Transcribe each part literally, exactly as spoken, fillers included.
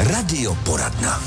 Radioporadna.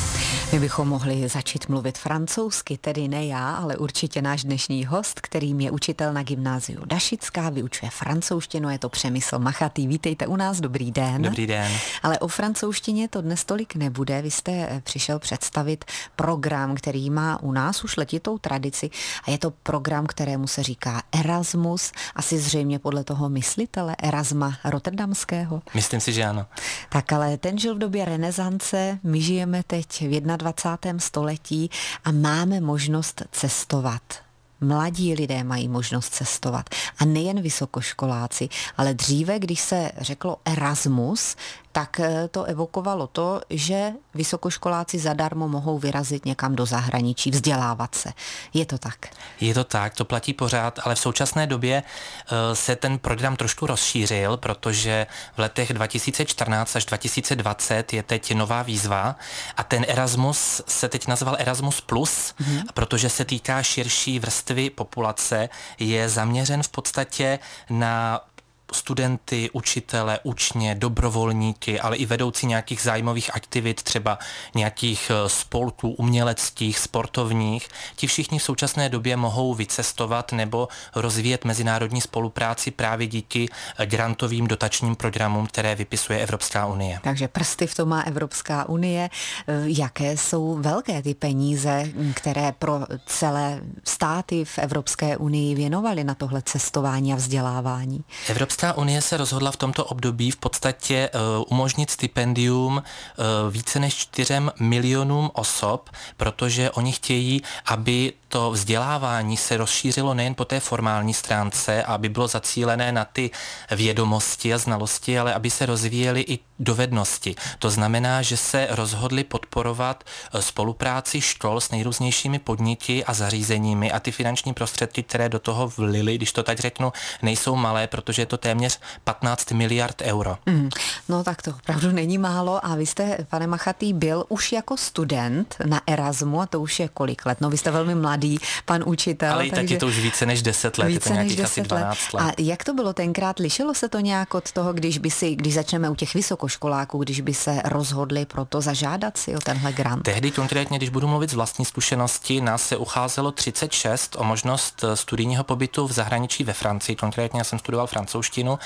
My bychom mohli začít mluvit francouzsky, tedy ne já, ale určitě náš dnešní host, kterým je učitel na gymnáziu Dašická, vyučuje francouzštinu, je to Přemysl Machatý. Vítejte u nás, dobrý den. Dobrý den. Ale o francouzštině to dnes tolik nebude, vy jste přišel představit program, který má u nás už letitou tradici a je to program, kterému se říká Erasmus, asi zřejmě podle toho myslitele Erasma Rotterdamského. Myslím si, že ano. Tak ale ten žil v době renesance, my žijeme teď v dvacátém prvním století a máme možnost cestovat. Mladí lidé mají možnost cestovat. A nejen vysokoškoláci, ale dříve, když se řeklo Erasmus, tak to evokovalo to, že vysokoškoláci zadarmo mohou vyrazit někam do zahraničí, vzdělávat se. Je to tak? Je to tak, to platí pořád, ale v současné době uh, se ten program trošku rozšířil, protože v letech dva tisíce čtrnáct až dva tisíce dvacet je teď nová výzva a ten Erasmus se teď nazval Erasmus plus, mm-hmm. protože se týká širší vrstvy populace, je zaměřen v podstatě na studenty, učitele, učně, dobrovolníky, ale i vedoucí nějakých zájmových aktivit, třeba nějakých spolků uměleckých, sportovních. Ti všichni v současné době mohou vycestovat nebo rozvíjet mezinárodní spolupráci právě díky grantovým dotačním programům, které vypisuje Evropská unie. Takže prsty v tom má Evropská unie. Jaké jsou velké ty peníze, které pro celé státy v Evropské unii věnovaly na tohle cestování a vzdělávání? Evropská Evropská unie se rozhodla v tomto období v podstatě uh, umožnit stipendium uh, více než čtyřem milionům osob, protože oni chtějí, aby to vzdělávání se rozšířilo nejen po té formální stránce, aby bylo zacílené na ty vědomosti a znalosti, ale aby se rozvíjely i dovednosti. To znamená, že se rozhodli podporovat spolupráci škol s nejrůznějšími podniky a zařízeními a ty finanční prostředky, které do toho vlily, když to tak řeknu, nejsou malé, protože je to téměř patnáct miliard euro. Mm, no tak to opravdu není málo a vy jste, pane Machatý, byl už jako student na Erasmu a to už je kolik let? No vy jste velmi mladý pan učitel. Ale i tak je to už více než deset let, více je to nějakých asi dvanáct let. let. A jak to bylo tenkrát? Lišilo se to nějak od toho, když by si, když začneme u těch vysokoškoláků, když by se rozhodli pro to zažádat si o tenhle grant? Tehdy konkrétně, když budu mluvit z vlastní zkušenosti, nás se ucházelo třicet šest o možnost studijního pobytu v zahraničí ve Francii. Konkrétně já jsem studoval francouzštinu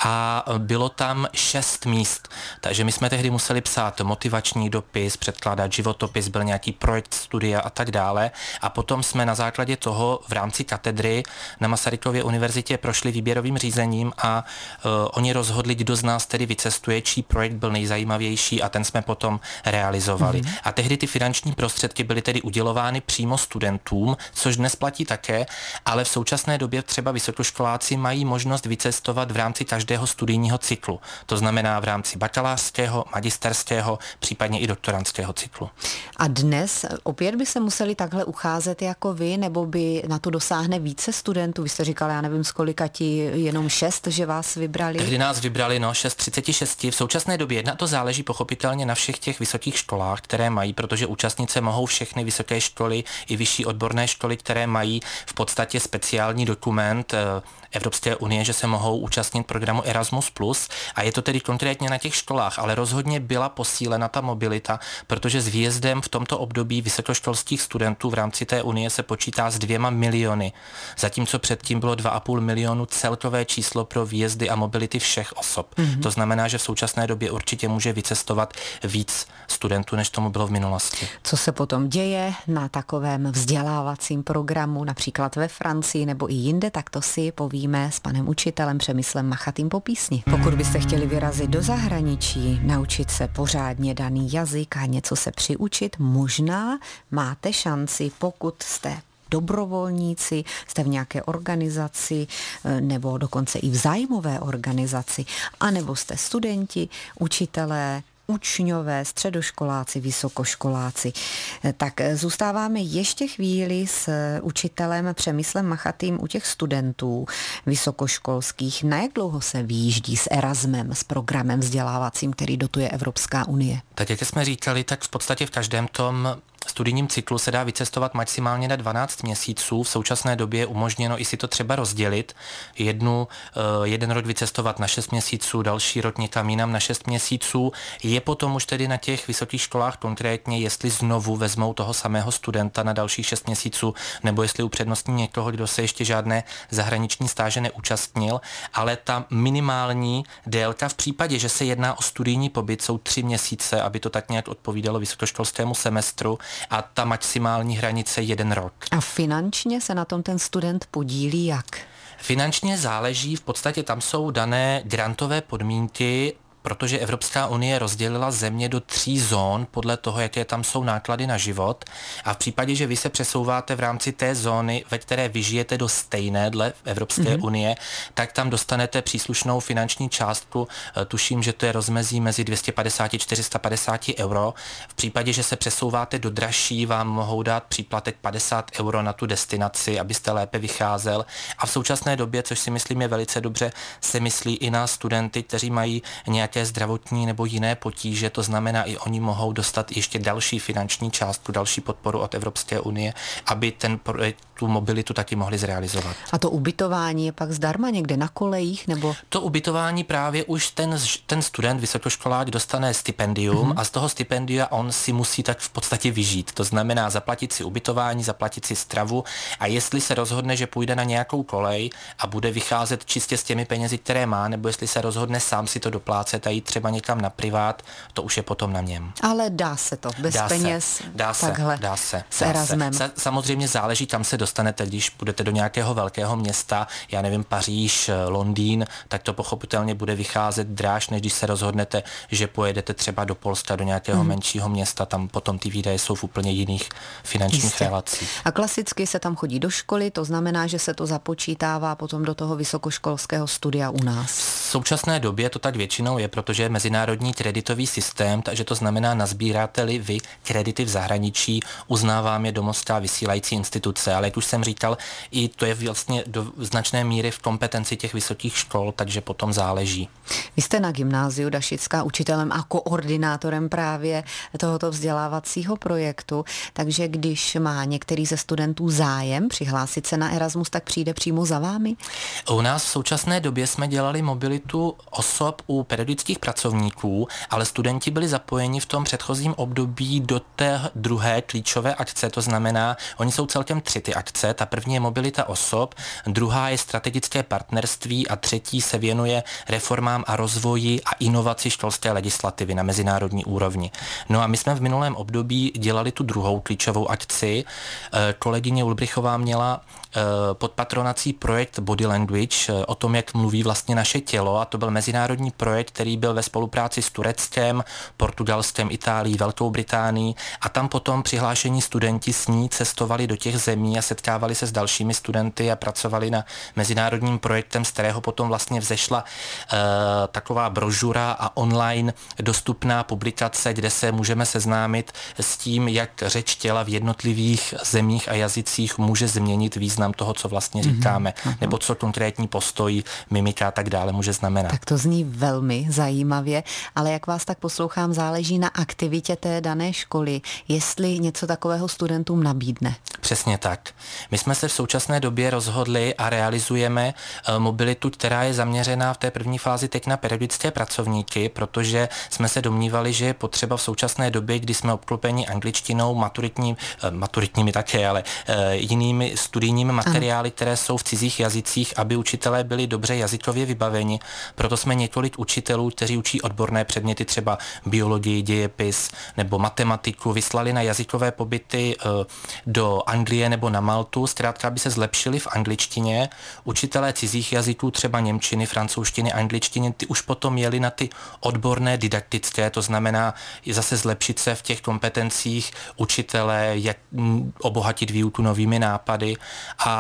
a bylo tam šest míst. Takže my jsme tehdy museli psát motivační dopis, předkládat životopis, byl nějaký projekt studia a tak dále. A potom jsme na základě toho v rámci katedry na Masarykově univerzitě prošli výběrovým řízením a uh, oni rozhodli, kdo z nás tedy vycestuje, čí projekt byl nejzajímavější a ten jsme potom realizovali. Mm-hmm. A tehdy ty finanční prostředky byly tedy udělovány přímo studentům, což dnes platí také, ale v současné době třeba vysokoškoláci mají možnost vycestovat v rámci každého studijního cyklu. To znamená v rámci bakalářského, magisterského, případně i doktorandského cyklu. A dnes opět by se museli takhle ucházet jako vy, nebo by na to dosáhne více studentů? Vy jste říkal, já nevím, z kolika ti jenom šest, že vás vybrali? Tehdy nás vybrali, no, šest z třiceti šesti. V současné době na to záleží pochopitelně na všech těch vysokých školách, které mají, protože účastnice mohou všechny vysoké školy i vyšší odborné školy, které mají v podstatě speciální dokument Evropské unie, že se mohou účastnit programu Erasmus plus, a je to tedy konkrétně na těch školách, ale rozhodně byla posílena ta mobilita, protože s výjezdem v tomto období vysokoškolských studentů v rámci té unie se počítá s dvěma miliony, zatímco předtím bylo dva a půl milionu celkové číslo pro výjezdy a mobility všech osob. Mm-hmm. To znamená, že v současné době určitě může vycestovat víc studentů, než tomu bylo v minulosti. Co se potom děje na takovém vzdělávacím programu, například ve Francii nebo i jinde, tak to si povíme s panem učitelem Přemyslem Machatým po písni. Pokud byste chtěli vyrazit do zahraničí, naučit se pořádně daný jazyk a něco se přiučit, možná máte šanci, pokud jste dobrovolníci, jste v nějaké organizaci nebo dokonce i v zájmové organizaci, anebo jste studenti, učitelé, učňové, středoškoláci, vysokoškoláci. Tak zůstáváme ještě chvíli s učitelem Přemyslem Machatým u těch studentů vysokoškolských. Na jak dlouho se vyjíždí s Erasmem, s programem vzdělávacím, který dotuje Evropská unie? Tak jak jsme říkali, tak v podstatě v každém tom studijním cyklu se dá vycestovat maximálně na dvanáct měsíců. V současné době je umožněno i si to třeba rozdělit. Jednu, jeden rok vycestovat na šest měsíců, další rok někam jinam na šest měsíců. Je potom už tedy na těch vysokých školách konkrétně, jestli znovu vezmou toho samého studenta na dalších šest měsíců, nebo jestli upřednostní někoho, kdo se ještě žádné zahraniční stáže neúčastnil, ale ta minimální délka v případě, že se jedná o studijní pobyt, jsou tři měsíce, aby to tak nějak odpovídalo vysokoškolskému semestru, a ta maximální hranice jeden rok. A finančně se na tom ten student podílí jak? Finančně záleží, v podstatě tam jsou dané grantové podmínky, protože Evropská unie rozdělila země do tří zón podle toho, jaké tam jsou náklady na život, a v případě, že vy se přesouváte v rámci té zóny, ve které vy žijete, do stejné dle Evropské mm-hmm. unie, tak tam dostanete příslušnou finanční částku, tuším, že to je rozmezí mezi dvě stě padesát až čtyři sta padesát euro. V případě, že se přesouváte do dražší, vám mohou dát příplatek padesát euro na tu destinaci, abyste lépe vycházel. A v současné době, což si myslím je velice dobře, se myslí i na studenty, kteří mají nějaké zdravotní nebo jiné potíže, to znamená, i oni mohou dostat ještě další finanční částku, další podporu od Evropské unie, aby ten projekt, tu mobilitu taky mohli zrealizovat. A to ubytování je pak zdarma někde na kolejích, nebo? To ubytování právě už ten, ten student, vysokoškolák, dostane stipendium mm-hmm. a z toho stipendia on si musí tak v podstatě vyžít. To znamená zaplatit si ubytování, zaplatit si stravu, a jestli se rozhodne, že půjde na nějakou kolej a bude vycházet čistě s těmi penězi, které má, nebo jestli se rozhodne sám si to doplácet a jít třeba někam na privát, to už je potom na něm. Ale dá se to, bez dá peněz, se, dá takhle, se, dá se, s Erasmem. Se. Samozřejmě záleží, kam se dostanete, když půjdete do nějakého velkého města, já nevím, Paříž, Londýn, tak to pochopitelně bude vycházet dráž, než když se rozhodnete, že pojedete třeba do Polska, do nějakého hmm. menšího města, tam potom ty výdaje jsou v úplně jiných finančních Jistě. relacích. A klasicky se tam chodí do školy, to znamená, že se to započítává potom do toho vysokoškolského studia u nás. V současné době to tak většinou je, protože je mezinárodní kreditový systém, takže to znamená, nazbíráte-li vy kredity v zahraničí, uznávám je domovská vysílající instituce, ale jak už jsem říkal, i to je vlastně do značné míry v kompetenci těch vysokých škol, takže potom záleží. Vy jste na gymnáziu Dašická učitelem a koordinátorem právě tohoto vzdělávacího projektu, takže když má některý ze studentů zájem přihlásit se na Erasmus, tak přijde přímo za vámi? U nás v současné době jsme dělali mobilitu osob u pedagogických pracovníků, ale studenti byli zapojeni v tom předchozím období do té druhé klíčové akce, to znamená, oni jsou celkem tři ty akce, ta první je mobilita osob, druhá je strategické partnerství a třetí se věnuje reformám a rozvoji a inovaci školské legislativy na mezinárodní úrovni. No a my jsme v minulém období dělali tu druhou klíčovou akci. Kolegyně Ulbrichová měla pod patronací projekt Body Language o tom, jak mluví vlastně naše tělo, a to byl mezinárodní projekt, který byl ve spolupráci s Tureckem, Portugalskem, Itálií, Velkou Británií, a tam potom přihlášení studenti s ní cestovali do těch zemí a setkávali se s dalšími studenty a pracovali na mezinárodním projektem, z kterého potom vlastně vzešla uh, taková brožura a online dostupná publikace, kde se můžeme seznámit s tím, jak řeč těla v jednotlivých zemích a jazycích může změnit význam toho, co vlastně říkáme, mm-hmm. nebo co konkrétní postoj, mimika a tak dále může znamenat. Tak to zní velmi zajímavě, ale jak vás tak poslouchám, záleží na aktivitě té dané školy, jestli něco takového studentům nabídne. Přesně tak. My jsme se v současné době rozhodli a realizujeme mobilitu, která je zaměřená v té první fázi teď na pedagogické pracovníky, protože jsme se domnívali, že je potřeba v současné době, kdy jsme obklopeni angličtinou, maturitní, maturitními také, ale jinými studijními materiály, které jsou v cizích jazycích, aby učitelé byli dobře jazykově vybaveni. Proto jsme několik učitelů, kteří učí odborné předměty, třeba biologii, dějepis nebo matematiku, vyslali na jazykové pobyty do Anglie nebo na Maltu, zkrátka aby se zlepšili v angličtině. Učitelé cizích jazyků, třeba němčiny, francouzštiny, angličtiny, ty už potom jeli na ty odborné didaktické, to znamená zase zlepšit se v těch kompetencích učitele, jak obohatit výuku novými nápady, a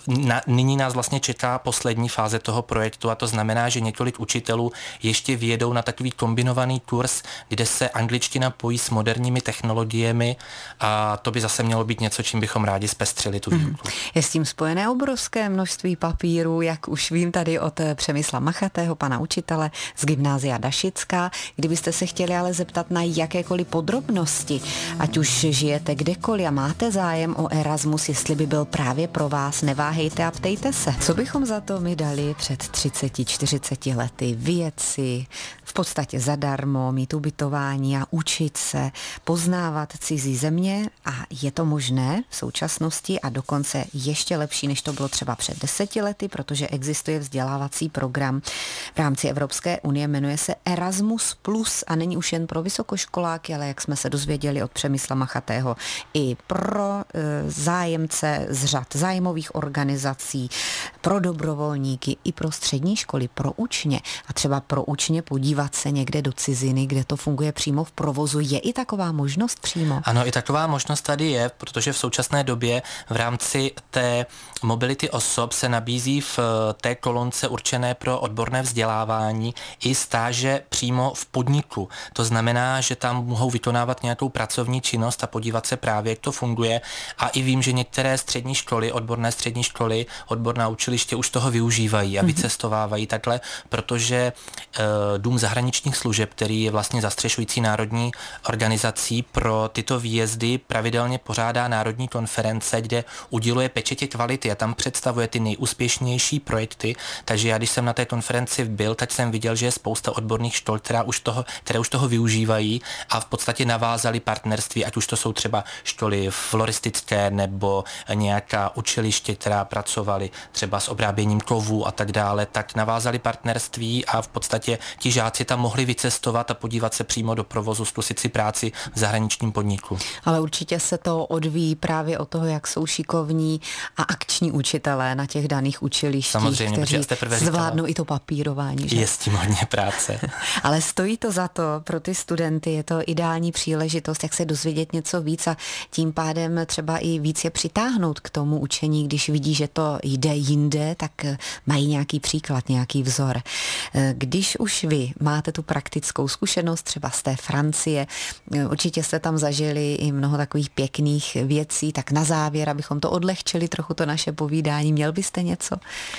na, nyní nás vlastně čeká poslední fáze toho projektu a to znamená, že několik učitelů ještě vyjedou na takový kombinovaný kurz, kde se angličtina pojí s moderními technologiemi a to by zase mělo být něco, čím bychom rádi zpestřili tu výuku. Mm. Je s tím spojené obrovské množství papíru, jak už vím tady od Přemysla Machatého, pana učitele z Gymnázia Dašická. Kdybyste se chtěli ale zeptat na jakékoliv podrobnosti, ať už žijete kdekoliv a máte zájem o Erasmus, jestli by byl právě pro vás, neváhejte a ptejte se. Co bychom za to my dali před třiceti, čtyřiceti lety? Vyjet si v podstatě zadarmo, mít ubytování a učit se, poznávat cizí země a je to možné v současnosti a dokonce ještě lepší, než to bylo třeba před deseti lety, protože existuje vzdělávací program v rámci Evropské unie, jmenuje se Erasmus plus a není už jen pro vysokoškoláky, ale jak jsme se dozvěděli od Přemysla Machatého, i pro e, zájemce z řad zájmových organizací, pro dobrovolníky, i pro střední školy, pro učně a třeba pro učně podívat se někde do ciziny, kde to funguje přímo v provozu. Je i taková možnost přímo? Ano, i taková možnost tady je, protože v současné době v rámci té mobility osob se nabízí v té kolonce určené pro odborné vzdělávání i stáže přímo v podniku. To znamená, že tam mohou vykonávat nějakou pracovní činnost a podívat se právě, jak to funguje. A i vím, že některé střední školy, odborné střední školy, odborná učiliště už toho využívají a vycestovávají takhle, protože e, Dům zahraničních služeb, který je vlastně zastřešující národní organizací pro tyto výjezdy, pravidelně pořádá národní konference, kde uděluje pečetě kvality a tam představuje ty nejúspěšnější projekty. Takže já, když jsem na té konferenci byl, tak jsem viděl, že je spousta odborných škol, která už toho, které už toho využívají a v podstatě navázali partnerství, ať už to jsou třeba školy floristické nebo nějaká učiliště, která pracovaly třeba s obráběním kovů a tak dále, tak navázali partnerství a v podstatě ti žáci tam mohli vycestovat a podívat se přímo do provozu, zkusit si práci v zahraničním podniku. Ale určitě se to odvíjí právě od toho, jak jsou šikovní a akční učitelé na těch daných učilištích, samozřejmě, kteří zvládnou i to papírování. Že? Je s tím hodně práce. Ale stojí to za to pro ty studenty, je to ideální příležitost, jak se dozvědět něco víc a tím pádem třeba i víc je přitáhnout k tomu učení, když vidí, že to jde jinde, tak mají nějaký příklad, nějaký vzor. Když už vy máte tu praktickou zkušenost třeba z té Francie, určitě jste tam zažili i mnoho takových pěkných věcí, tak na závěr, abychom to odlehčili trochu to naše povídání, měl byste něco?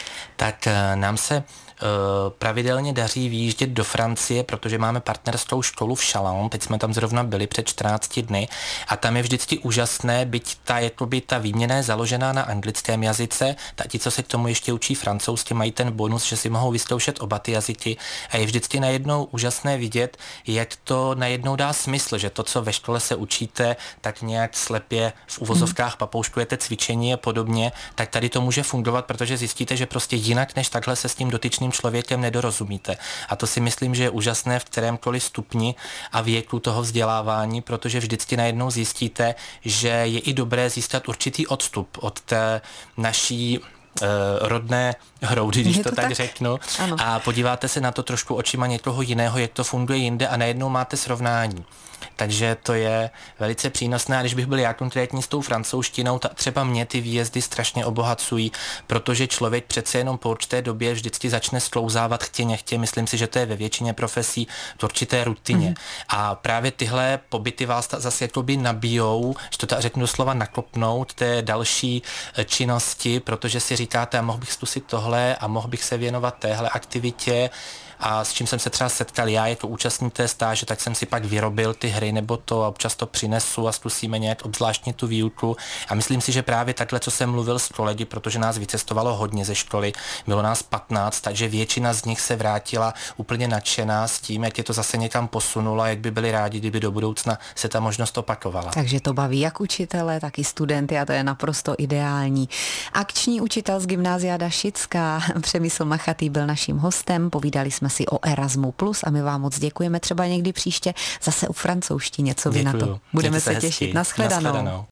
Tak nám se pravidelně daří výjíždět do Francie, protože máme partnerskou školu v Chalon, teď jsme tam zrovna byli před čtrnácti dny a tam je vždycky úžasné, byť ta, jakoby ta výměna je založená na anglickém jazyce, tak ti, co se k tomu ještě učí francouzsky, mají ten bonus, že si mohou vyzkoušet oba ty jazyky a je vždycky najednou úžasné vidět, jak to najednou dá smysl, že to, co ve škole se učíte, tak nějak slepě v uvozovkách papouškujete cvičení a podobně, tak tady to může fungovat, protože zjistíte, že prostě jinak než takhle se s tím dotyčným člověkem nedorozumíte. A to si myslím, že je úžasné v kterémkoliv stupni a věku toho vzdělávání, protože vždycky najednou zjistíte, že je i dobré získat určitý odstup od té naší uh, rodné hroudy, když to, to tak, tak řeknu, ano. A podíváte se na to trošku očima někoho jiného, jak to funguje jinde a najednou máte srovnání. Takže to je velice přínosné a když bych byl já konkrétní s tou francouzštinou, tak třeba mě ty výjezdy strašně obohacují, protože člověk přece jenom po určité době vždycky začne sklouzávat chtě nechtě, myslím si, že to je ve většině profesí v určité rutině. Mm. A právě tyhle pobyty vás zase jakoby nabijou, že to tak řeknu doslova nakopnout té další činnosti, protože si říkáte, mohl bych zkusit tohle a mohl bych se věnovat téhle aktivitě. A s čím jsem se třeba setkal já jako účastník té stáže, tak jsem si pak vyrobil ty hry nebo to a občas to přinesu a zkusíme nějak obzvláštně tu výuku. A myslím si, že právě takhle, co jsem mluvil s kolegy, protože nás vycestovalo hodně ze školy, bylo nás patnáct, takže většina z nich se vrátila úplně nadšená s tím, jak je to zase někam posunulo a jak by byli rádi, kdyby do budoucna se ta možnost opakovala. Takže to baví jak učitele, tak i studenty a to je naprosto ideální. Akční učitel z Gymnázia Dašická Přemysl Machatý byl naším hostem, povídali jsme si o Erasmu plus a my vám moc děkujeme, třeba někdy příště zase u francouzštině, co vy Děkuju. na to. Budeme Mějte se těšit. Naschledanou. Naschledanou.